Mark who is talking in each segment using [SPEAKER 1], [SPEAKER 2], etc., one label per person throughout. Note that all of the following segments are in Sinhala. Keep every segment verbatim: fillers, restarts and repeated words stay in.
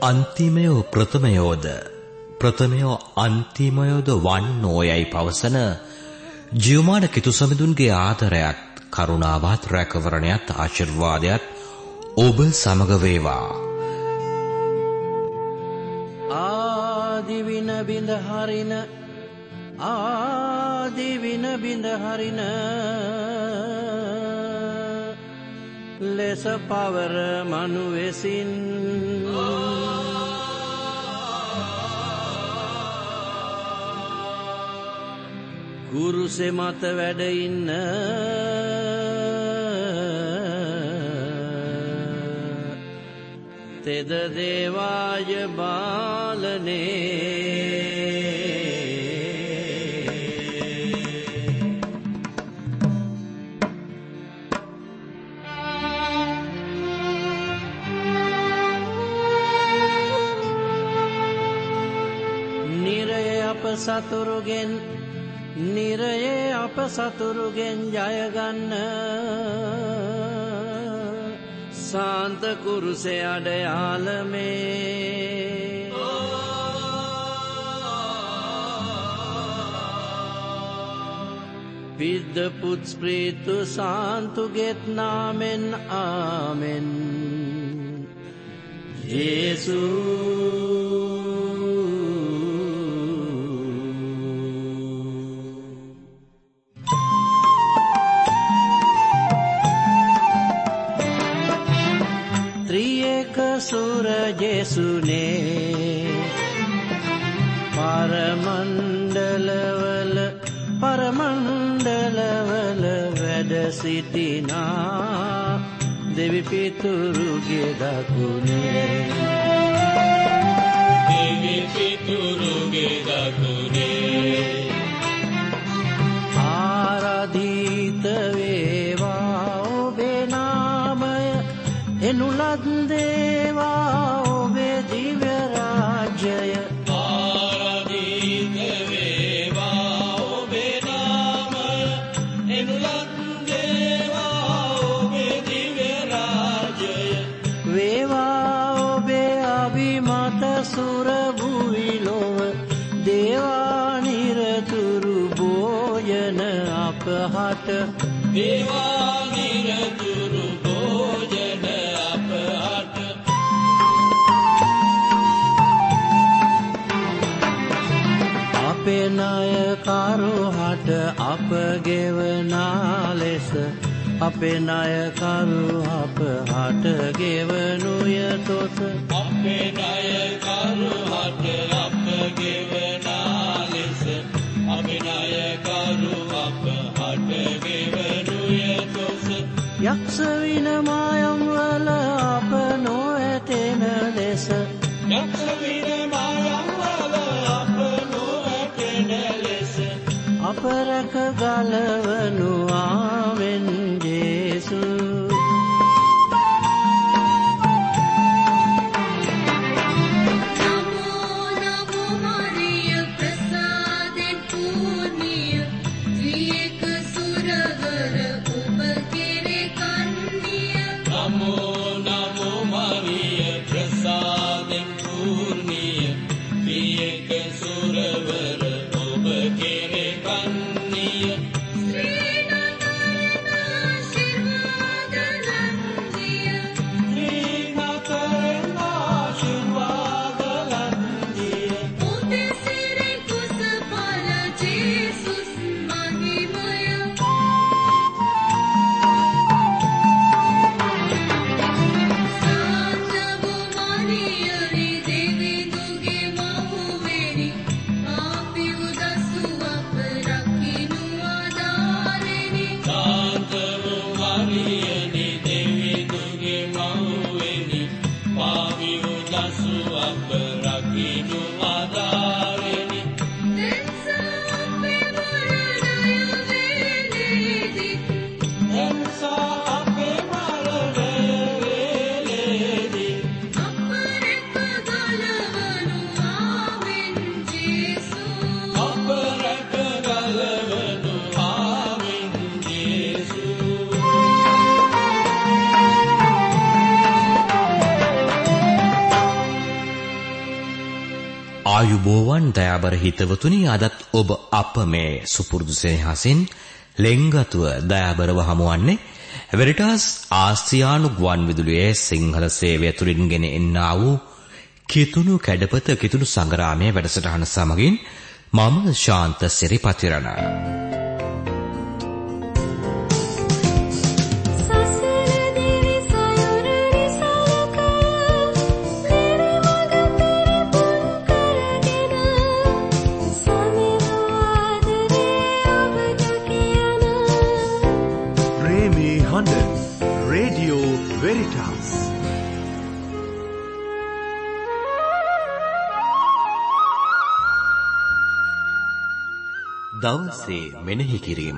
[SPEAKER 1] අන්තිමයෝ ප්‍රථමයෝද ප්‍රථමයෝ අන්තිමයෝද වන්නෝයයි පවසන ජීවමාන කිතුසමිඳුන්ගේ ආදරයත් කරුණාවත් රැකවරණයත් ආශිර්වාදයත් ඔබ සමග වේවා.
[SPEAKER 2] ආදිවින බිඳ හරින ආදිවින බිඳ හරින ලෙස පවර මනු වෙසින් කුරුසෙ මත වැඩ ඉන්න තෙද දේවාය බාලනේ සතුරුගෙන් නිරයේ අප සතුරුගෙන් ජයගන්න සාන්ත කුරුසේ අඩයාලමේ විද්ද පුත් ස්ප්‍රීතු සාන්තුගෙත් නාමෙන් ආමෙන් ජේසු සුර ජේසුනේ පරමණ්ඩලවල පරමණ්ඩලවල වැඩ සිටිනා දෙවි පිතුරුගේ දකුණේ දෙවි පිතුරුගේ දකුණේ ආරාධිත වේවා ඔබේ නාමය එනුලත් දේවා ඔබේ දිව්‍ය රාජ්‍යය ආරාධිත වේවා ඔබේ නාමය එනුලත් දේවා ඔබේ දිව්‍ය රාජ්‍යය වේවා ඔබේ අභිමත සුර භුවිලොව දේවා නිරතුරු භෝජන අපහට දේවා නිරතුරු භෝජන අපේ නායකරුහට අප ගෙවනා ලෙස අපේ නායකරු අප හට ගෙවනුය තොත අපේ නායකරුහට අප ගෙවනා ලෙස අපේ නායකරු අප හට ගෙවනුය තොත යක්ෂ විනමායම් වල අප නොඇතෙන ලෙස යක්ෂ විනමායම් වල අප අපරක ගලවනු ආවෙන් ජේසු
[SPEAKER 1] ආයුබෝවන් දයාබර හිතවතුනි, අදත් ඔබ අප මේ සුපුරුදු සෙනෙහසින් ලෙන්ගතුව දයාබරව හමුවන්නේ වෙරිටාස් ආසියානු ගුවන් විදුලියේ සිංහල සේවය තුලින් ගෙන එන්නා වූ කිතුණු කැඩපත කිතුණු සංග්‍රාමයේ වැඩසටහන සමගින් මම ශාන්ත සිරිපතිරණ. දවසේ මෙනෙහි කිරීම.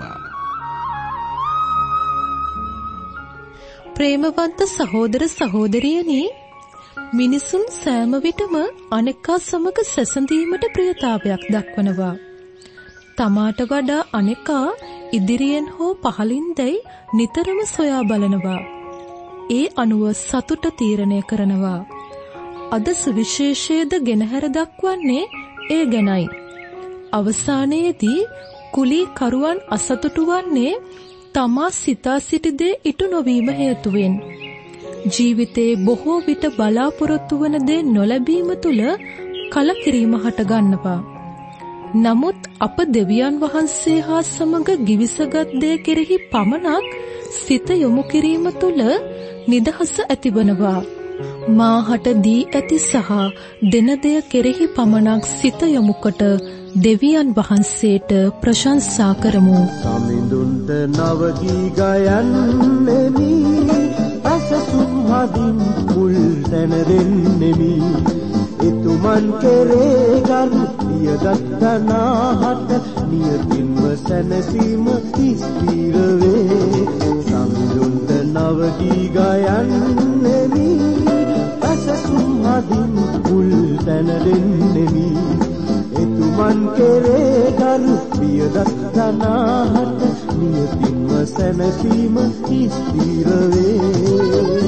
[SPEAKER 3] ප්‍රේමවන්ත සහෝදර සහෝදරියනි, මිනිසුන් සෑම විටම අනෙකා සමග සැසඳීමට ප්‍රියතාවයක් දක්වනවා. තමාට වඩා අනෙකා ඉදිරියෙන් හෝ පහළින් දැයි නිතරම සොයා බලනවා. ඒ අනුව සතුට තීරණය කරනවා. අද සුවිශේෂයේද ගෙනහැර දක්වන්නේ ඒ ගැනයි. අවසානයේදී කුලී කරුවන් අසතුටු වන්නේ තමා සිතා සිටි දේ ඉටු නොවීම හේතුවෙන්. ජීවිතේ බොහෝ විට බලාපොරොත්තු වන දේ නොලැබීම තුල කලකිරීම හට ගන්නවා. නමුත් අප දෙවියන් වහන්සේ හා සමග ගිවිසගත් දේ කෙරෙහි පමණක් සිත යොමු කිරීම තුල නිදහස ඇතිවනවා. මාහට දී ඇති සහ දෙන දෙය කෙරෙහි පමණක් සිත යොමුකොට දෙවියන් වහන්සේට ප්‍රශංසා කරමු.
[SPEAKER 2] සමිඳුන්ට නව ගී ගයන්නෙමි, අසසුම් හදින් මුල් තැන දෙන්නෙමි. එතුමන් කෙරේ ගරු පියගත්තනාහට නියතින්ම සැනසීම ස්ථිර වේ. සමිඳුන්ට නව ගී ගයන්නෙමි, අසසුම් හදින් මුල් තැන දෙන්නෙමි. එතුමන් කෙරේ ගරු පියදත්තනාහට නියතින්ම සැනසීම ස්ථිර වේ.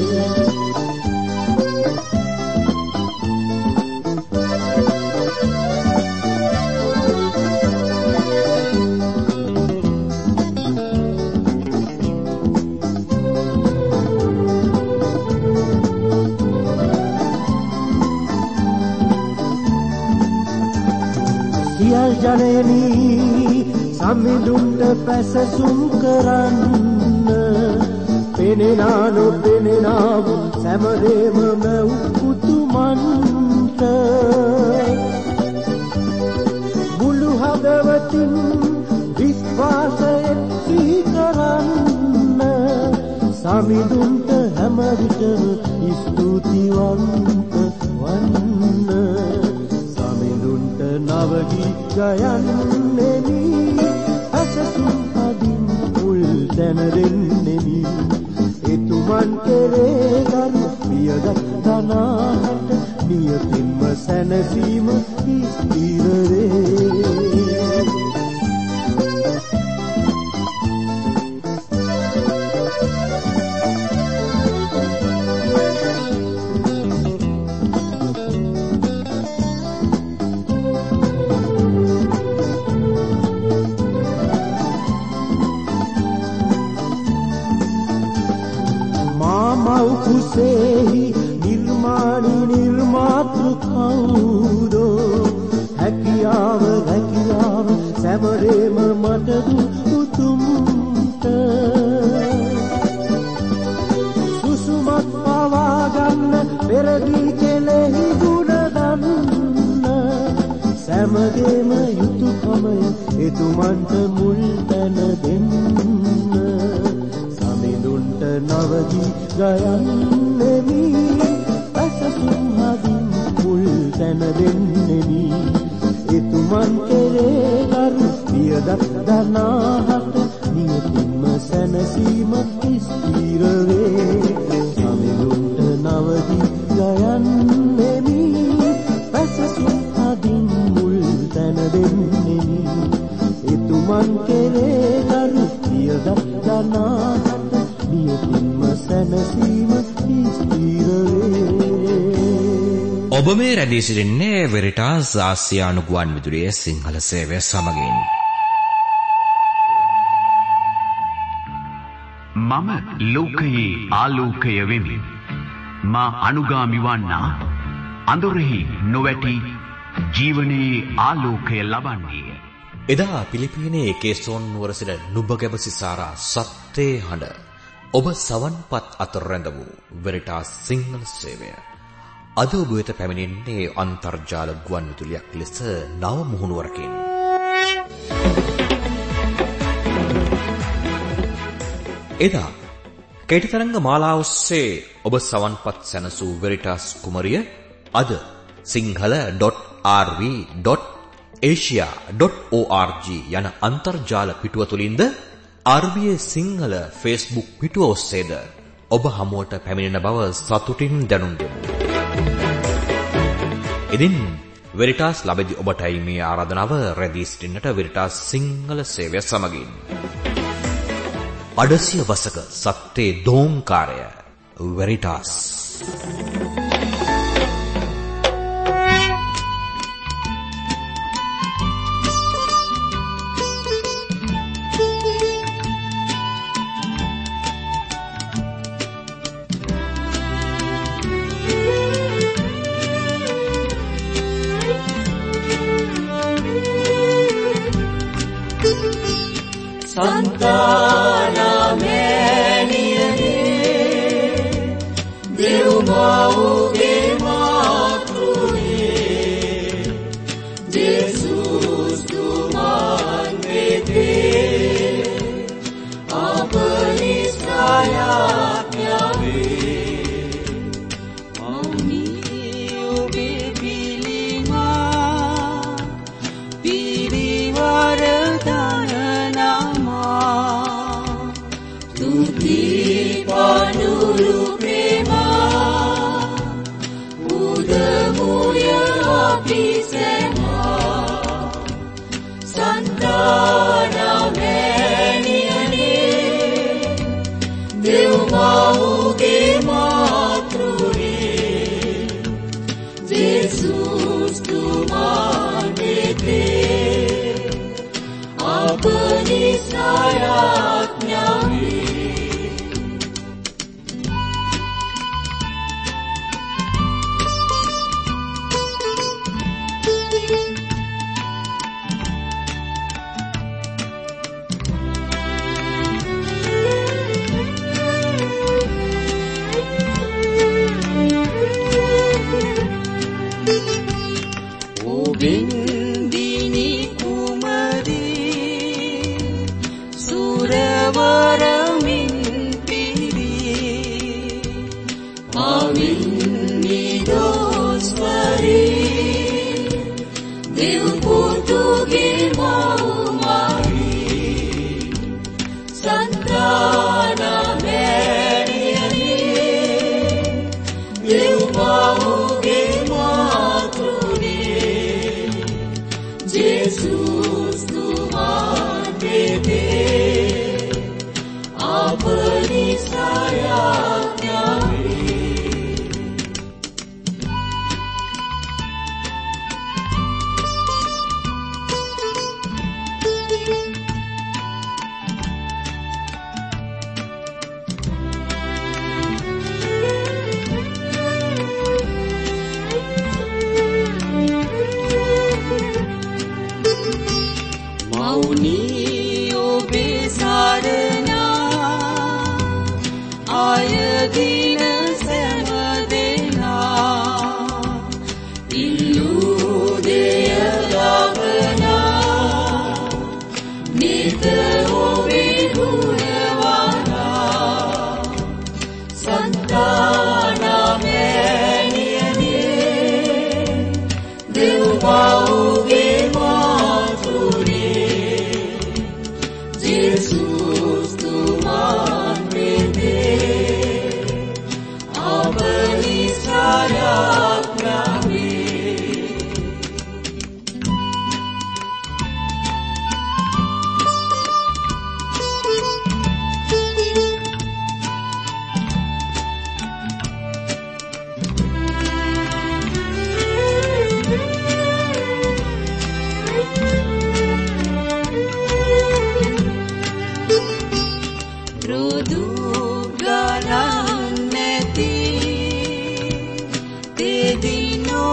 [SPEAKER 2] සියල් ජනනී සමිඳුන්ට පැසසුම් කරන්න, පෙනෙනා නොපෙනෙනා වූ සැමදේම මැව් පුතුමන්ට. මුළු හදවතින් විශ්වාසයෙන් සිහි කරන්න, සමිඳුන්ට හැම විටම ස්තුතිවන්ත වන්න. සමිඳුන්ට නව ගී ගයන්නෙමි, අසසුම් හදින් මුල් තැන දෙන්නෙමි. එතුමන් කෙරේ ගරු පියදත්තනාහට නියතින්ම සැනසීම ස්ථිර වේ. කුසෙහි නිර්මාණි නිර්මාතෘ කවුදෝ, හැකියාව හැකියාව සැමරේම මට උතුම්ට. සුසුමක් පවා ගන්න පෙරදී කෙලෙහි ගුණ ගන්න, සැමගේම යුතුයකමය එතුමන්ට මුල් තැන දෙන්න. සමිඳුන්ට නව ගී ගයන්නෙමි, අසසුම් හදින් මුල් තැන දෙන්නෙමි. එතුමන් කෙරේ ගරු පියදත්තනාහට නියතින්ම සැනසීම ස්ථිර වේ. සමිඳුන්ට නව ගී ගයන්නෙමි, අසසුම් හදින් මුල් තැන දෙන්නෙමි. එතුමන් කෙරේ ගරු පියදත්තනාහට නියතින්ම සැනසීම ස්ථිර වේ.
[SPEAKER 1] ඔබ මේ රැඳී සිටින්නේ වෙරිටාස් ආසියානු ගුවන් විදුලියේ සිංහල සේවය සමගින්.
[SPEAKER 4] මම ලෝකයේ ආලෝකය වෙමි. මා අනුගාමි වන්නා අඳුරෙහි නොවැටි ජීවනයේ ආලෝකය ලබන්නේ.
[SPEAKER 1] එදා පිලිපීනයේ කේසෝන් නුවර සිට නුඹගැබ සිසාරා සත්‍යේ හඬ ඔබ සවන්පත් අතර රැඳ වූ වෙරිටාස් සිංහල සේවය අද ඔබ වෙත පැමිණෙන්නේ අන්තර්ජාල ගුවන් විදුලියක් ලෙස නව මුහුණුවරකින්. එදා කෙටි තරංග මාලාව ඔස්සේ ඔබ සවන්පත් සැනසූ වෙරිටාස් කුමරිය අද Sinhala dot R V dot Asia dot O R G යන අන්තර්ජාල පිටුව තුලින්ද R B A Sinhala Facebook පිටුව ඔස්සේද ඔබ හමුවට පැමිණෙන බව සතුටින් දැනුම් දෙමු. ඉදින් වෙරිටාස් ලබෙදී ඔබටයි මේ ආරාධනාව රැඳී සිටින්නට වෙරිටාස් සිංහල සේවය සමගින්. අඩසිය වසක සත්‍යේ දෝංකාරය වෙරිටාස්.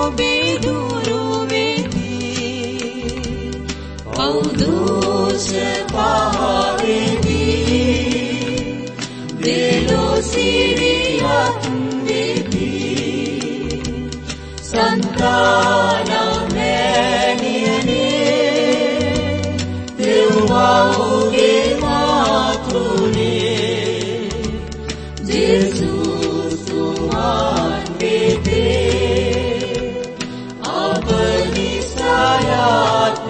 [SPEAKER 5] ඔබේ දුරුවෙදී පෞදුෂ පහවෙදී දෙලෝ සිරියක් වෙදී සන්තානමෑණියනේ දෙව්වගේ මාතෘනේ ජේසුස් තුමන් වෙදී අප නිසායත්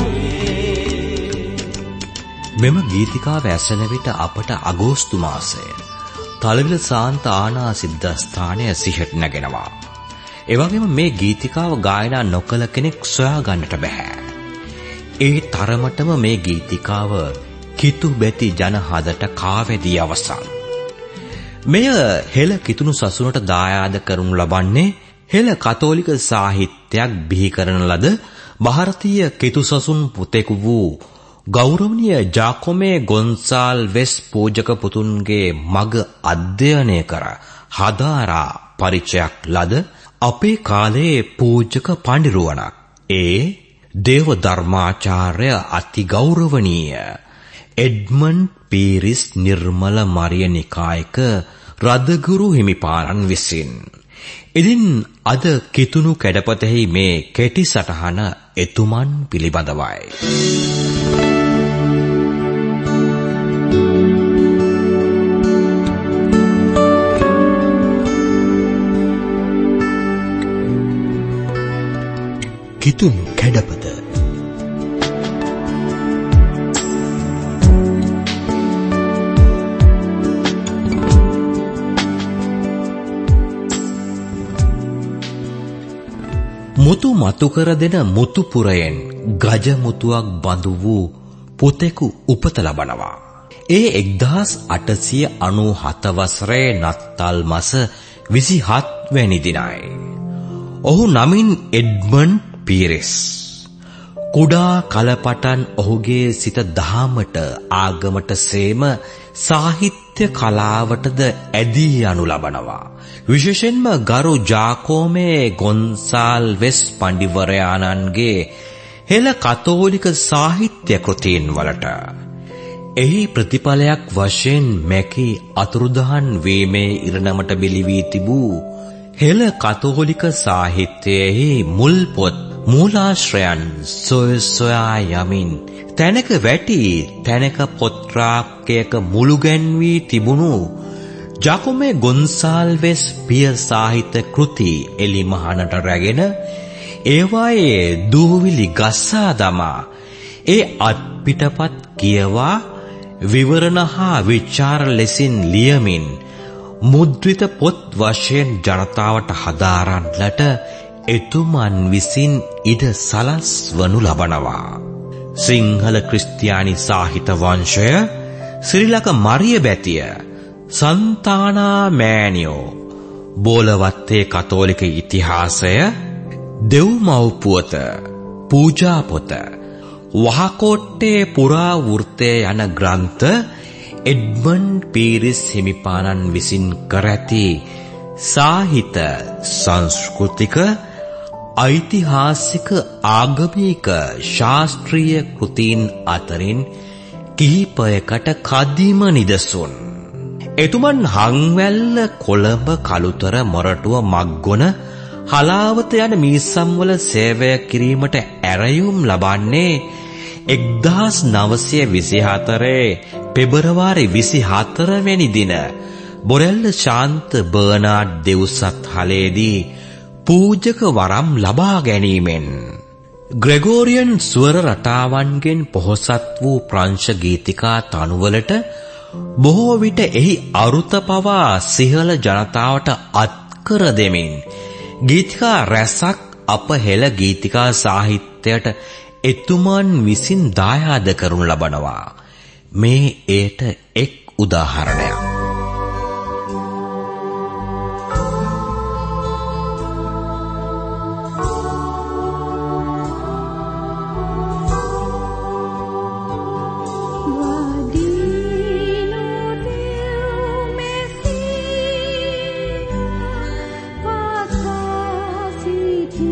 [SPEAKER 1] මෙම ගීතිකාව ඇසෙන විට අපට අගෝස්තු මාසය තලවිල සාන්ත ආනා සිද්ධාස්ථානය සිහියට නැගෙනවා. ඒ වගේම මේ ගීතිකාව ගායනා නොකළ කෙනෙක් සොයා ගන්නට බෑ. ඒ තරමටම මේ ගීතිකාව කිතු බැති ජනහදට කාවැදී අවසන්. මෙය හෙළ කිතුණු සසුනට දායාද කරනු ලබන්නේ හෙළ කතෝලික සාහිත්‍යයක් බිහි කරන ලද ಭಾರತೀಯ කිතු සසුන් පුතෙකු වූ ගෞරවනීය ජාකොමේ ගොන්සාල්වෙස් පූජක පුතුන්ගේ මග අධ්‍යයනය කර හදාරා පරිචයක් ලද අපේ කාලයේ පූජක පඬිරුවණක්. ඒ දේව ධර්මාචාර්ය අති ගෞරවනීය එඩ්මන්ඩ් පීරිස් නිර්මල මරිය නිකායක රදගුරු හිමිපාණන් විසින්. ඉතින් අද කිතුණු කැඩපතෙහි මේ කෙටි සටහන එතුමන් පිළිබඳවයි. කිතුණු කැඩපත මුතු මතු කර දෙන මුතු පුරයෙන් ගජ මුතුවක් බඳු වූ පුතෙකු උපත ලබනවා. ඒ එක්දහස් අටසිය අනූහත වසරේ නත්තල් මස විසිහත් වැනි දිනයි. ඔහු නමින් එඩ්මන්ඩ් පීරිස්. කුඩා කලපටන් ඔහුගේ සිත දහමට ආගමට සේම සාහිත්‍ය කලාවටද ඇදී යනු ලබනවා. විශේෂයෙන්ම ගරු ජාකෝමේ ගොන්සාල්වෙස් පඬිවරයාණන්ගේ හෙළ කතෝලික සාහිත්‍ය කෘතීන් වලට. එහි ප්‍රතිඵලයක් වශයෙන් මැකී අතුරුදහන් වීමේ ඉරණමට බිලි වී තිබූ හෙළ කතෝලික සාහිත්‍යයෙහි මුල් පොත් මූලාශ්‍රයන් සොය සොයා යමින් තැනක වැටි තැනක පොත් රාක්කයක මුළුගැන්වී තිබුණු ජාකොමේ ගොන්සාල්වෙස් පිය සාහිත්‍ය කෘති එලිමහනට රැගෙන ඒවායේ දූවිලි ගස්සා දමා ඒ අත්පිටපත් කියවා විවරණ හා විචාර ලෙසින් ලියමින් මුද්‍රිත පොත් වශයෙන් ජනතාවට හදාරන්නට එතුමන් විසින් ඉඩ සලස්වනු ලබනවා. සිංහල ක්‍රිස්තියානි සාහිත්‍ය වංශය, ශ්‍රී ලංක මරිය බැතිය, සන්තානා මෑණියෝ, බෝලවත්තේ කතෝලික ඉතිහාසය, දෙව්මව් පුවත, පූජා පොත, වහකෝට්ටේ පුරා වෘත්තය යන ග්‍රන්ථ එඩ්මන්ඩ් පීරිස් හිමිපාණන් විසින් කර ඇති සාහිත්‍ය සංස්කෘතික ඓතිහාසික ආගමික ශාස්ත්‍රීය කෘතීන් අතරින් කිහිපයකට කදිම නිදසුන්. එතුමන් හංවැල්ල, කොළඹ, කළුතර, මොරටුව, මග්ගොන, හලාවත යන මිසම්වල සේවය කිරීමට ඇරයුම් ලබන්නේ එක්දහස් නවසිය විසිහතරේ පෙබරවාරි විසිහතර වැනි දින බොරැල්ල ශාන්ත බර්නාඩ් දෙව්සත් හලේදී පූජක වරම් ලබා ගැනීමෙන්. ග්‍රෙගෝරියන් ස්වර රටාවන්ගෙන් පොහොසත් වූ ප්‍රංශ ගීතිකා තනුවලට බොහෝ විට එහි අරුත පවා සිහල ජනතාවට අත්කර දෙමින් ගීතිකා රැසක් අප හෙළ ගීතිකා සාහිත්‍යයට එතුමන් විසින් දායාද කරනු ලබනවා. මේ ඒට එක් උදාහරණයක්.
[SPEAKER 5] Thank you.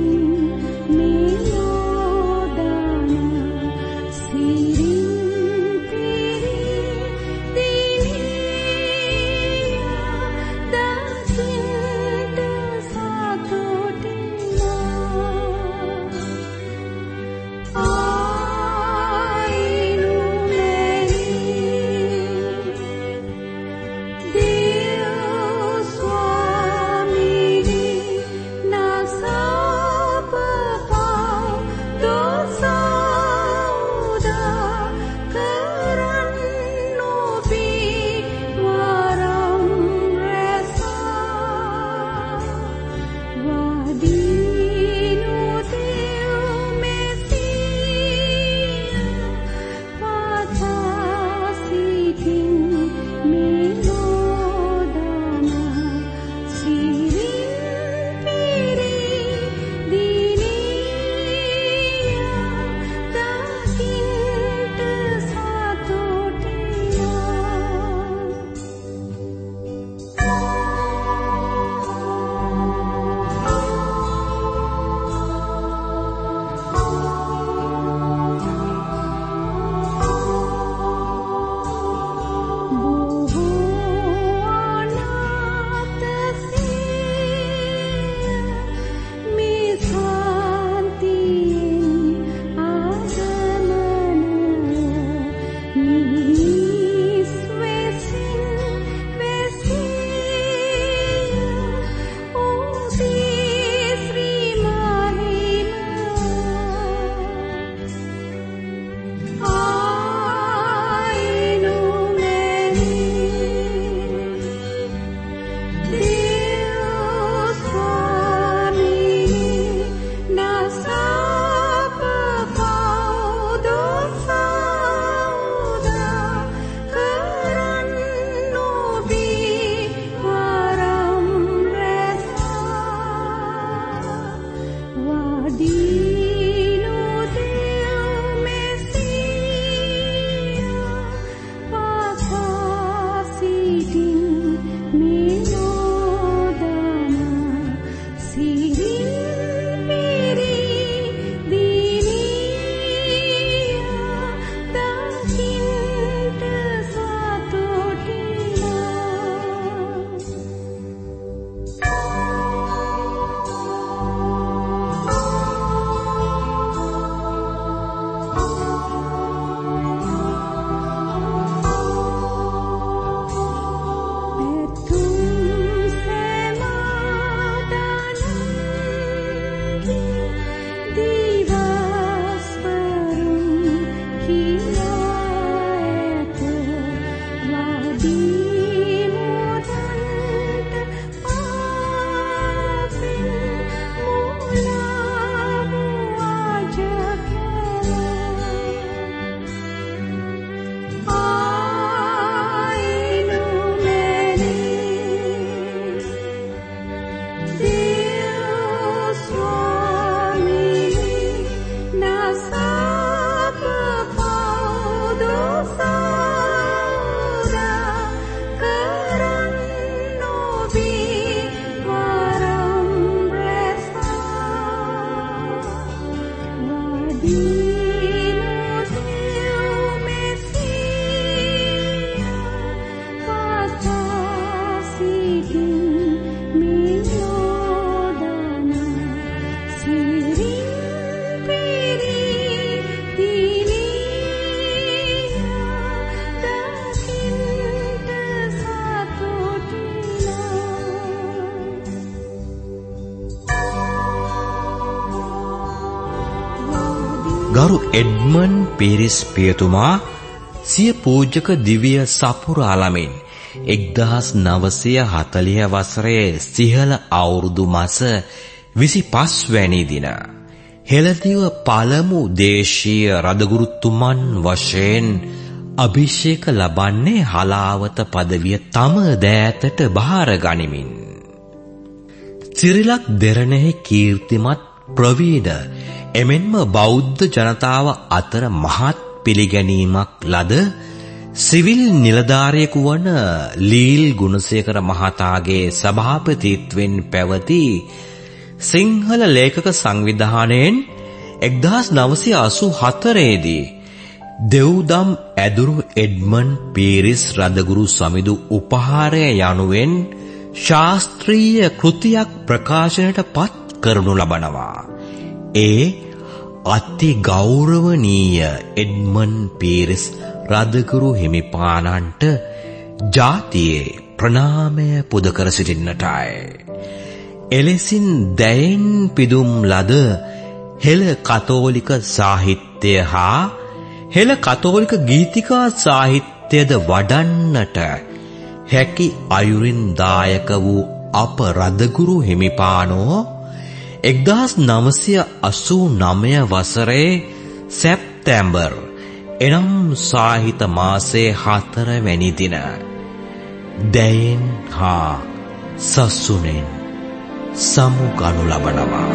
[SPEAKER 1] ගරු එඩ්මන් පීරිස් පියතුමා සිය පූජක දිව්‍ය සපුරාලමින් එක්දහස් නවසිය හතළිහ වසරේ සිහල අවුරුදු මාස විසිපස් වැනි දින හෙළදිව පළමු දේශීය රදගුරුතුමන් වශයෙන් අභිෂේක ලබන්නේ හලාවත පදවිය තම දෑතට බාර ගනිමින් සිරිලක් දෙරණෙහි කීර්තිමත් ප්‍රවීණ එමෙන්ම බෞද්ධ ජනතාව අතර මහත් පිළිගැනීමක් ලද සිවිල් නිලධාරියෙකු වන ලීල් ගුණසේකර මහතාගේ සභාපතිත්වයෙන් පැවති සිංහල ලේඛක සංවිධානයෙන් එක්දහස් නවසිය අසූ හතරේ දී දෙව්දම් ඇදුරු එඩ්මන් පීරිස් රදගුරු සමිඳු උපහාරය යනුවෙන් ශාස්ත්‍රීය කෘතියක් ප්‍රකාශනයට පත් කරනු ලබනවා. ඒ අති ගෞරවනීය එඩ්මන් පීරිස් රදගුරු හිමිපාණන්ට ජාතියේ ප්‍රණාමය පුද කර සිටින්නටයි. එලෙසින් දැයෙන් පිදුම් ලද හෙළ කතෝලික සාහිත්‍ය හා හෙළ කතෝලික ගීතිකා සාහිත්‍යද වඩන්නට හැකි අයුරින් දායක වූ අප රදගුරු හිමිපාණෝ එක්දහස් නවසිය අසූ නවය වසරේ සැප්තැම්බර් එනම් සාහිත මාසයේ හතරවැනි දින දැයෙන් හා සසුනෙන් සමුගනු ලබනවා.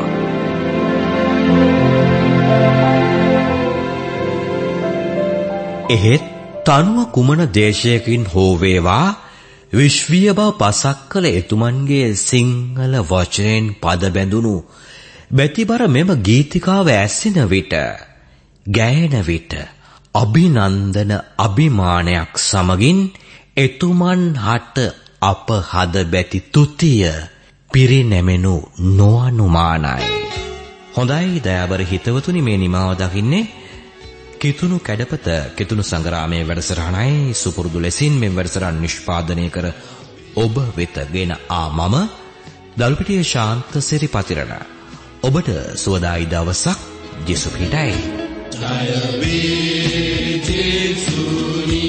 [SPEAKER 1] එහෙත් තනුව කුමන දේශයකින් හෝ වේවා විශ්වීය බව පසක් කළ එතුමන්ගේ සිංහල වචනයෙන් පද බැඳුණු බැතිබර මෙම ගීතිකාව ඇසෙන විට ගැයෙන විට අභිනන්දන අභිමානයක් සමගින් එතුමන් හට අප හද බැති තුතිය පිරිනැමෙනු නොඅනුමානයි. හොඳයි දයාබර හිතවතුනි, මේ නිමාව දකින්නේ කිතුණු කැඩපත කිතුණු සංග්‍රාමයේ වැඩසටහනයි. සුපුරුදු ලෙසින් මේ වැඩසටහන නිෂ්පාදනය කර ඔබ වෙත ගෙන ආ මම දල්පිටිය ශාන්ත සිරිපතිරණ. ඔබට සුවදායි දවසක්. ජේසු පිටයි.
[SPEAKER 5] ජය වේ ජේසුනි,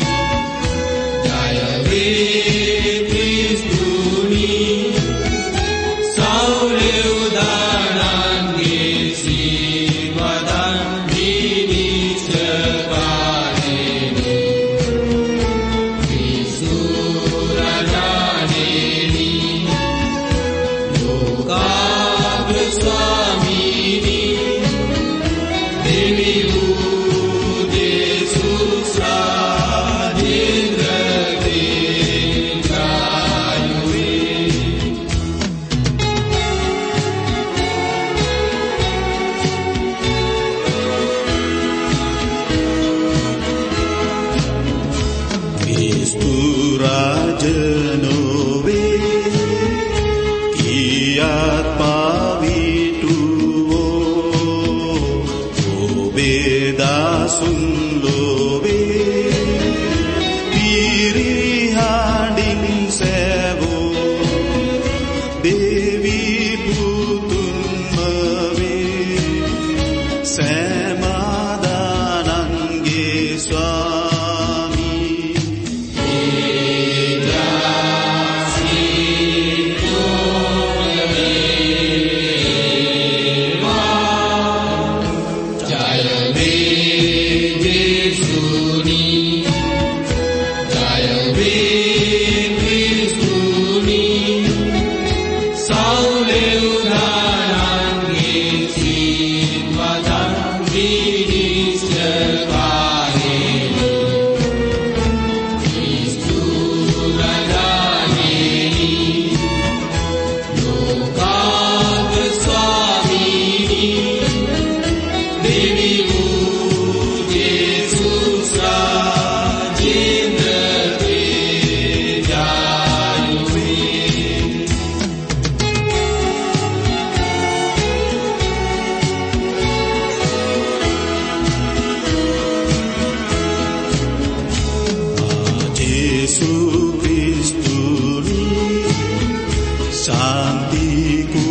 [SPEAKER 5] ජය වේ ක්‍රිස්තුනි, සෞලේ උදානන්ගේ සීවදන් විනිශ්චකාරේනි, ක්‍රිස්තුරජානේනි, ලෝකාග ස්වාමීනි, දෙවි Santi